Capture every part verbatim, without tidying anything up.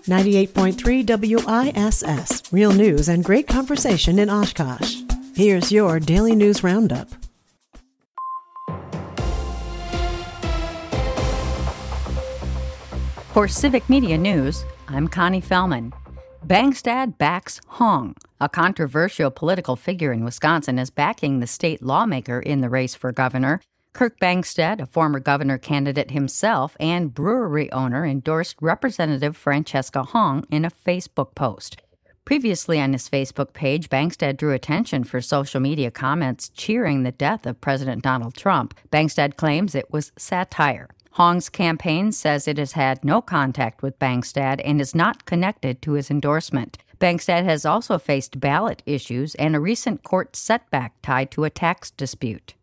ninety-eight point three W I S S. Real news and great conversation in Oshkosh. Here's your Daily News Roundup. For Civic Media News, I'm Connie Fellman. Bangstad backs Hong. A controversial political figure in Wisconsin is backing the state lawmaker in the race for governor. Kirk Bangstad, a former governor candidate himself and brewery owner, endorsed Representative Francesca Hong in a Facebook post. Previously on his Facebook page, Bangstad drew attention for social media comments cheering the death of President Donald Trump. Bangstad claims it was satire. Hong's campaign says it has had no contact with Bangstad and is not connected to his endorsement. Bangstad has also faced ballot issues and a recent court setback tied to a tax dispute.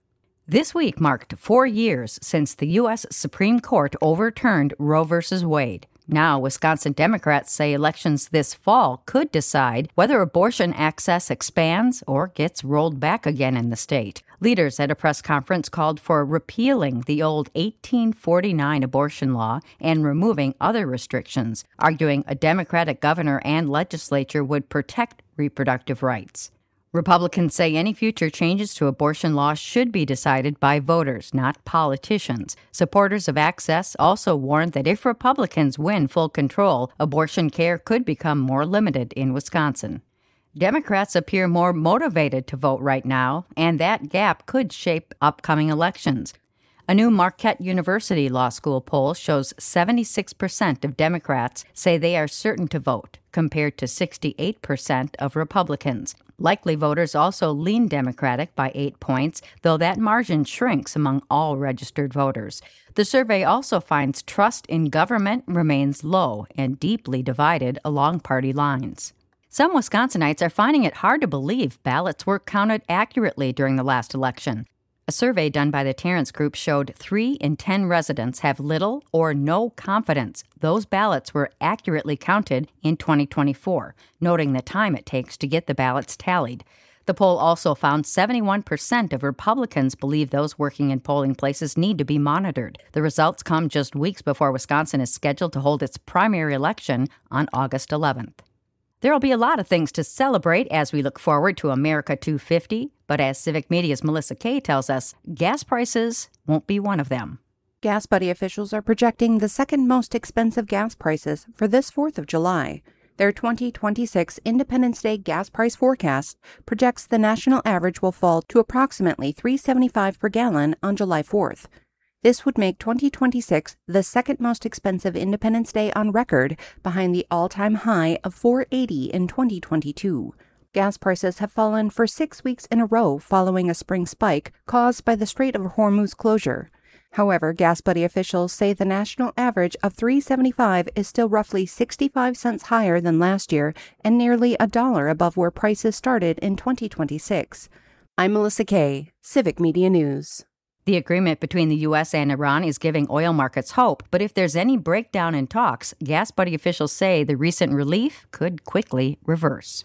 This week marked four years since the U S Supreme Court overturned Roe v. Wade. Now, Wisconsin Democrats say elections this fall could decide whether abortion access expands or gets rolled back again in the state. Leaders at a press conference called for repealing the old eighteen forty-nine abortion law and removing other restrictions, arguing a Democratic governor and legislature would protect reproductive rights. Republicans say any future changes to abortion law should be decided by voters, not politicians. Supporters of access also warned that if Republicans win full control, abortion care could become more limited in Wisconsin. Democrats appear more motivated to vote right now, and that gap could shape upcoming elections. A new Marquette University Law School poll shows seventy-six percent of Democrats say they are certain to vote, compared to sixty-eight percent of Republicans. Likely voters also lean Democratic by eight points, though that margin shrinks among all registered voters. The survey also finds trust in government remains low and deeply divided along party lines. Some Wisconsinites are finding it hard to believe ballots were counted accurately during the last election. A survey done by the Terrence Group showed three in ten residents have little or no confidence those ballots were accurately counted in twenty twenty-four, noting the time it takes to get the ballots tallied. The poll also found seventy-one percent of Republicans believe those working in polling places need to be monitored. The results come just weeks before Wisconsin is scheduled to hold its primary election on August eleventh. There will be a lot of things to celebrate as we look forward to America two fifty, but as Civic Media's Melissa Kay tells us, gas prices won't be one of them. Gas Buddy officials are projecting the second most expensive gas prices for this fourth of July. Their twenty twenty-six Independence Day gas price forecast projects the national average will fall to approximately three dollars and seventy-five cents per gallon on July fourth. This would make twenty twenty-six the second most expensive Independence Day on record, behind the all-time high of four dollars and eighty cents in twenty twenty-two. Gas prices have fallen for six weeks in a row following a spring spike caused by the Strait of Hormuz closure. However, Gas Buddy officials say the national average of three dollars and seventy-five cents is still roughly sixty-five cents higher than last year and nearly a dollar above where prices started in twenty twenty-six. I'm Melissa Kay, Civic Media News. The agreement between the U S and Iran is giving oil markets hope, but if there's any breakdown in talks, Gas Buddy officials say the recent relief could quickly reverse.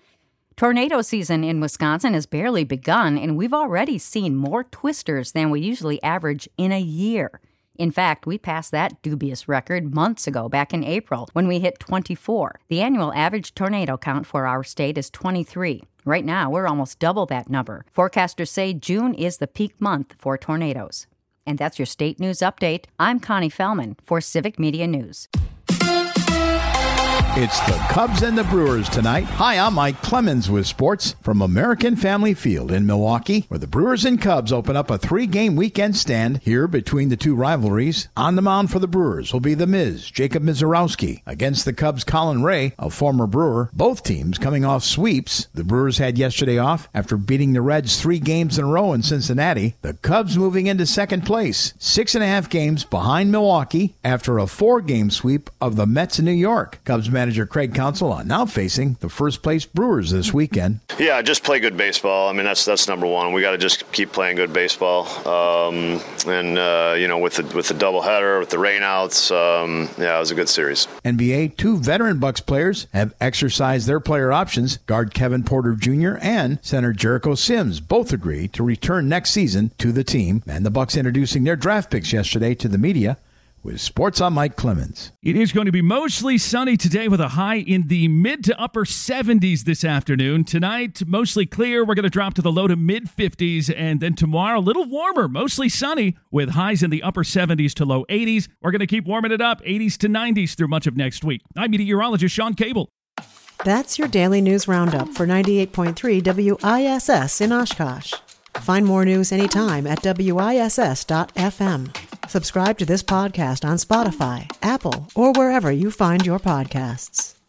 Tornado season in Wisconsin has barely begun, and we've already seen more twisters than we usually average in a year. In fact, we passed that dubious record months ago, back in April, when we hit twenty-four. The annual average tornado count for our state is twenty-three. Right now, we're almost double that number. Forecasters say June is the peak month for tornadoes. And that's your state news update. I'm Connie Fellman for Civic Media News. It's the Cubs and the Brewers tonight. Hi, I'm Mike Clemens with sports from American Family Field in Milwaukee, where the Brewers and Cubs open up a three-game weekend stand here between the two rivalries. On the mound for the Brewers will be the Miz, Jacob Mizorowski, against the Cubs' Colin Ray, a former Brewer. Both teams coming off sweeps. The Brewers had yesterday off after beating the Reds three games in a row in Cincinnati. The Cubs moving into second place, six and a half games behind Milwaukee after a four-game sweep of the Mets in New York. Cubs manager Craig Counsell are now facing the first-place Brewers this weekend. Yeah, just play good baseball. I mean, that's that's number one. We got to just keep playing good baseball. Um, and, uh, you know, with the, with the doubleheader, with the rainouts, um, yeah, it was a good series. N B A, two veteran Bucks players have exercised their player options. Guard Kevin Porter Junior and center Jericho Sims both agreed to return next season to the team. And the Bucks introducing their draft picks yesterday to the media. with Sports. I'm Mike Clemens. It is going to be mostly sunny today with a high in the mid to upper seventies this afternoon. Tonight, mostly clear. We're going to drop to the low to mid fifties. And then tomorrow, a little warmer, mostly sunny with highs in the upper seventies to low eighties. We're going to keep warming it up, eighties to nineties through much of next week. I'm meteorologist Sean Cable. That's your daily news roundup for ninety-eight point three W I S S in Oshkosh. Find more news anytime at W I S S dot F M. Subscribe to this podcast on Spotify, Apple, or wherever you find your podcasts.